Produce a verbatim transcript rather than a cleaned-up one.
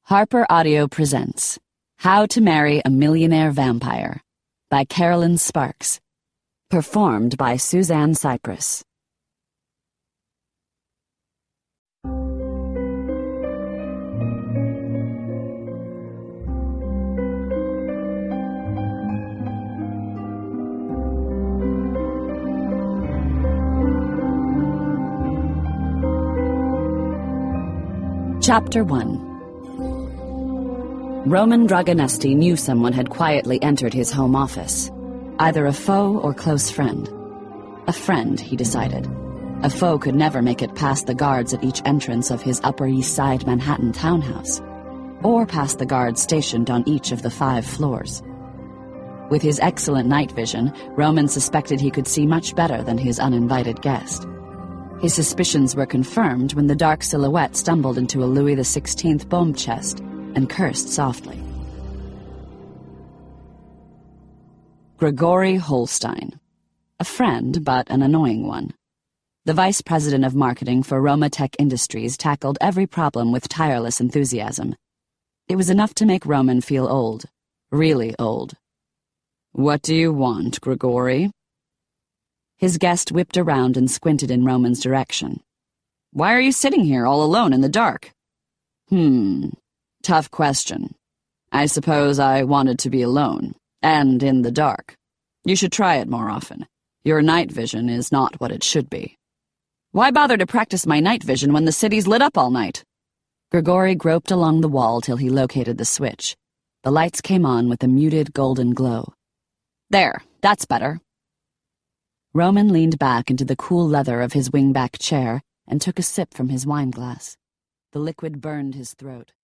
Harper Audio presents How to Marry a Millionaire Vampire by Carolyn Sparks. Performed by Suzanne Cypress. Chapter one. Roman Dragonesti knew someone had quietly entered his home office, either a foe or close friend. A friend, he decided. A foe could never make it past the guards at each entrance of his Upper East Side Manhattan townhouse, or past the guards stationed on each of the five floors. With his excellent night vision, Roman suspected he could see much better than his uninvited guest. His suspicions were confirmed when the dark silhouette stumbled into a Louis the Sixteenth bomb chest and cursed softly. Grigory Holstein. A friend, but an annoying one. The vice president of marketing for Roma Tech Industries tackled every problem with tireless enthusiasm. It was enough to make Roman feel old. Really old. "What do you want, Grigory?" His guest whipped around and squinted in Roman's direction. "Why are you sitting here all alone in the dark?" Hmm, tough question. I suppose I wanted to be alone, and in the dark. You should try it more often. Your night vision is not what it should be. Why bother to practice my night vision when the city's lit up all night? Grigory groped along the wall till he located the switch. The lights came on with a muted golden glow. There, that's better. Roman leaned back into the cool leather of his wingback chair and took a sip from his wineglass. The liquid burned his throat.